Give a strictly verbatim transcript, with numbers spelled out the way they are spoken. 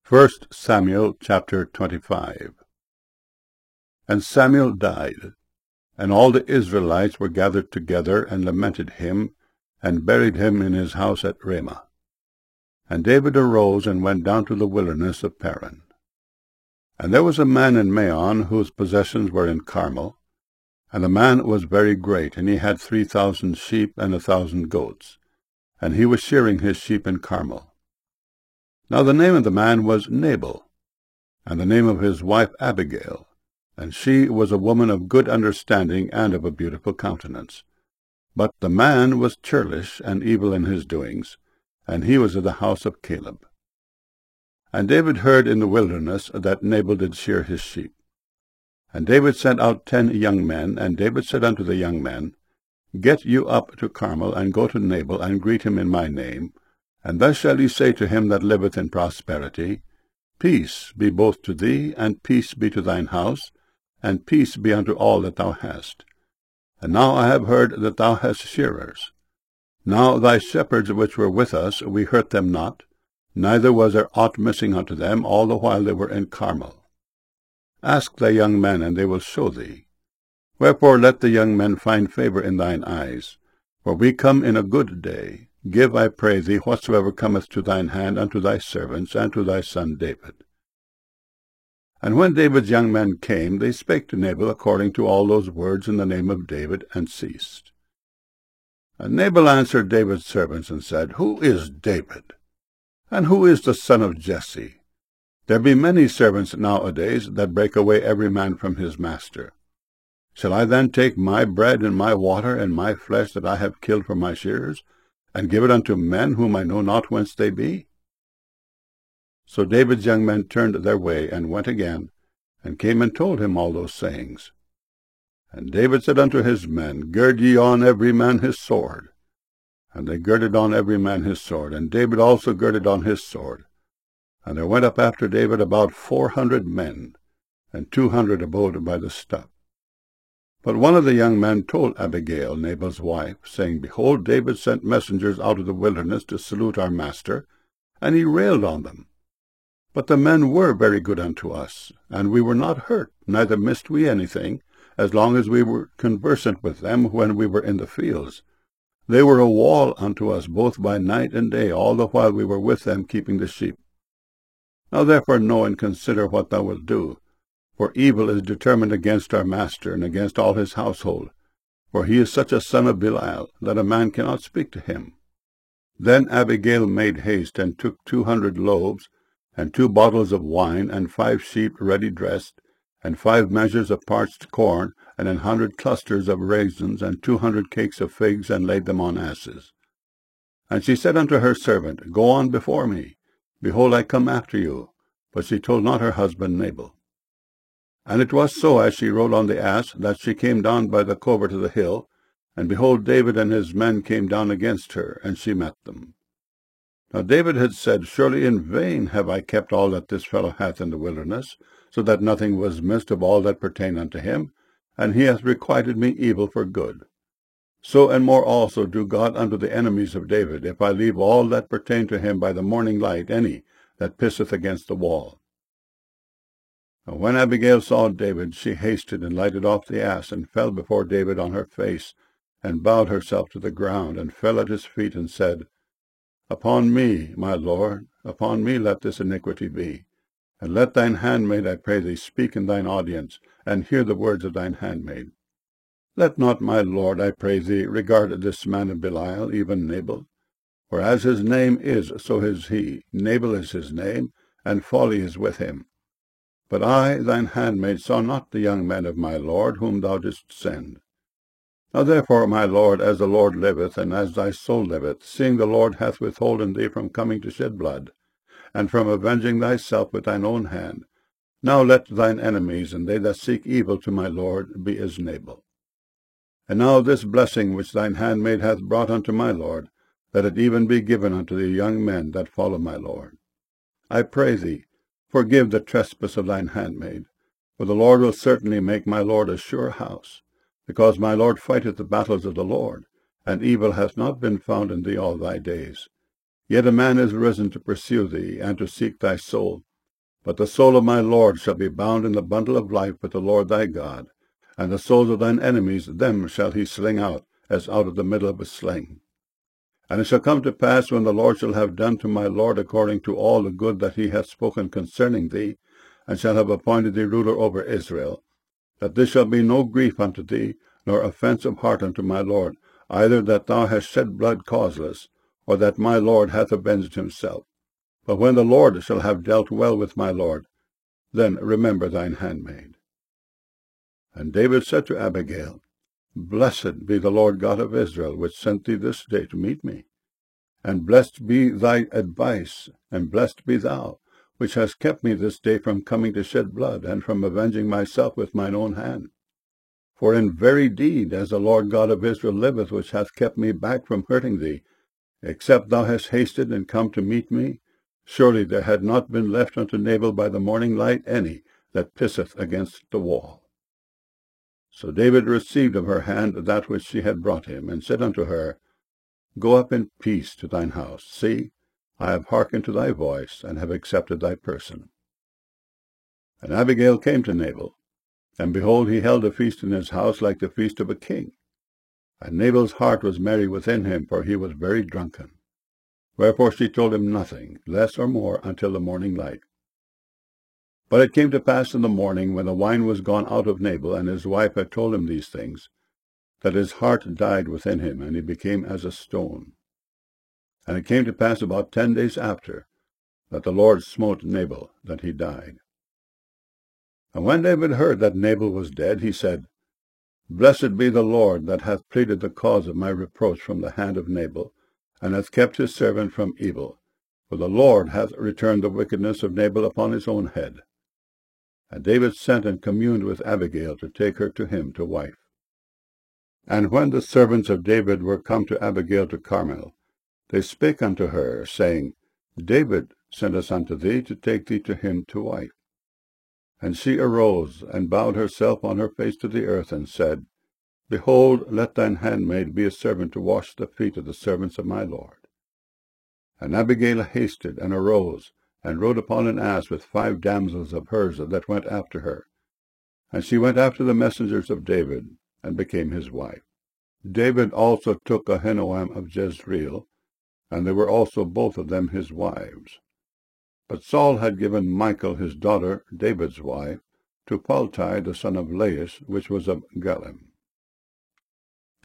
First Samuel chapter twenty-five. And Samuel died, and all the Israelites were gathered together, and lamented him, and buried him in his house at Ramah. And David arose, and went down to the wilderness of Paran. And there was a man in Maon, whose possessions were in Carmel, and the man was very great, and he had three thousand sheep and a thousand goats, and he was shearing his sheep in Carmel. Now the name of the man was Nabal, and the name of his wife Abigail, and she was a woman of good understanding and of a beautiful countenance. But the man was churlish and evil in his doings, and he was of the house of Caleb. And David heard in the wilderness that Nabal did shear his sheep. And David sent out ten young men, and David said unto the young men, Get you up to Carmel, and go to Nabal, and greet him in my name, and thus shall ye say to him that liveth in prosperity, Peace be both to thee, and peace be to thine house, and peace be unto all that thou hast. And now I have heard that thou hast shearers. Now thy shepherds which were with us, we hurt them not, neither was there aught missing unto them all the while they were in Carmel. Ask thy young men, and they will show thee. Wherefore let the young men find favour in thine eyes, for we come in a good day. Give, I pray thee, whatsoever cometh to thine hand unto thy servants, and to thy son David. And when David's young men came, they spake to Nabal according to all those words in the name of David, and ceased. And Nabal answered David's servants, and said, Who is David? And who is the son of Jesse? There be many servants nowadays that break away every man from his master. Shall I then take my bread and my water and my flesh that I have killed for my shearers, and give it unto men whom I know not whence they be? So David's young men turned their way, and went again, and came and told him all those sayings. And David said unto his men, Gird ye on every man his sword. And they girded on every man his sword, and David also girded on his sword. And there went up after David about four hundred men, and two hundred abode by the stuff. But one of the young men told Abigail, Nabal's wife, saying, Behold, David sent messengers out of the wilderness to salute our master, and he railed on them. But the men were very good unto us, and we were not hurt, neither missed we anything, as long as we were conversant with them when we were in the fields. They were a wall unto us both by night and day, all the while we were with them keeping the sheep. Now therefore know and consider what thou wilt do. For evil is determined against our master, and against all his household. For he is such a son of Belial, that a man cannot speak to him. Then Abigail made haste, and took two hundred loaves, and two bottles of wine, and five sheep ready dressed, and five measures of parched corn, and an hundred clusters of raisins, and two hundred cakes of figs, and laid them on asses. And she said unto her servant, Go on before me. Behold, I come after you. But she told not her husband Nabal. And it was so, as she rode on the ass, that she came down by the covert of the hill, and behold, David and his men came down against her, and she met them. Now David had said, Surely in vain have I kept all that this fellow hath in the wilderness, so that nothing was missed of all that pertained unto him, and he hath requited me evil for good. So and more also do God unto the enemies of David, if I leave all that pertain to him by the morning light any that pisseth against the wall. And when Abigail saw David, she hasted and lighted off the ass, and fell before David on her face, and bowed herself to the ground, and fell at his feet, and said, Upon me, my lord, upon me let this iniquity be. And let thine handmaid, I pray thee, speak in thine audience, and hear the words of thine handmaid. Let not my lord, I pray thee, regard this man of Belial, even Nabal. For as his name is, so is he. Nabal is his name, and folly is with him. But I, thine handmaid, saw not the young men of my lord, whom thou didst send. Now therefore, my lord, as the Lord liveth, and as thy soul liveth, seeing the Lord hath withholden thee from coming to shed blood, and from avenging thyself with thine own hand, now let thine enemies, and they that seek evil to my lord, be as Nabal. And now this blessing which thine handmaid hath brought unto my lord, let it even be given unto the young men that follow my lord. I pray thee, forgive the trespass of thine handmaid, for the Lord will certainly make my lord a sure house, because my lord fighteth the battles of the Lord, and evil hath not been found in thee all thy days. Yet a man is risen to pursue thee, and to seek thy soul, But the soul of my Lord shall be bound in the bundle of life with the Lord thy God, and the souls of thine enemies, them shall he sling out, as out of the middle of a sling. And it shall come to pass, when the Lord shall have done to my Lord according to all the good that he hath spoken concerning thee, and shall have appointed thee ruler over Israel, that this shall be no grief unto thee, nor offence of heart unto my Lord, either that thou hast shed blood causeless, or that my Lord hath avenged himself. But when the Lord shall have dealt well with my Lord, then remember thine handmaid. And David said to Abigail, Blessed be the Lord God of Israel, which sent thee this day to meet me. And blessed be thy advice, and blessed be thou, which hast kept me this day from coming to shed blood, and from avenging myself with mine own hand. For in very deed, as the Lord God of Israel liveth, which hath kept me back from hurting thee, except thou hast hasted and come to meet me, surely there had not been left unto Nabal by the morning light any that pisseth against the wall. So David received of her hand that which she had brought him, and said unto her, Go up in peace to thine house. See, I have hearkened to thy voice, and have accepted thy person. And Abigail came to Nabal, and behold, he held a feast in his house like the feast of a king. And Nabal's heart was merry within him, for he was very drunken. Wherefore she told him nothing, less or more, until the morning light. But it came to pass in the morning, when the wine was gone out of Nabal, and his wife had told him these things, that his heart died within him, and he became as a stone. And it came to pass about ten days after, that the Lord smote Nabal, that he died. And when David heard that Nabal was dead, he said, Blessed be the Lord, that hath pleaded the cause of my reproach from the hand of Nabal, and hath kept his servant from evil. For the Lord hath returned the wickedness of Nabal upon his own head. And David sent and communed with Abigail to take her to him to wife. And when the servants of David were come to Abigail to Carmel, they spake unto her, saying, David sent us unto thee to take thee to him to wife. And she arose, and bowed herself on her face to the earth, and said, Behold, let thine handmaid be a servant to wash the feet of the servants of my Lord. And Abigail hasted, and arose, and rode upon an ass with five damsels of hers that went after her. And she went after the messengers of David, and became his wife. David also took Ahinoam of Jezreel, and they were also both of them his wives. But Saul had given Michal his daughter, David's wife, to Paltai the son of Laish, which was of Gallim.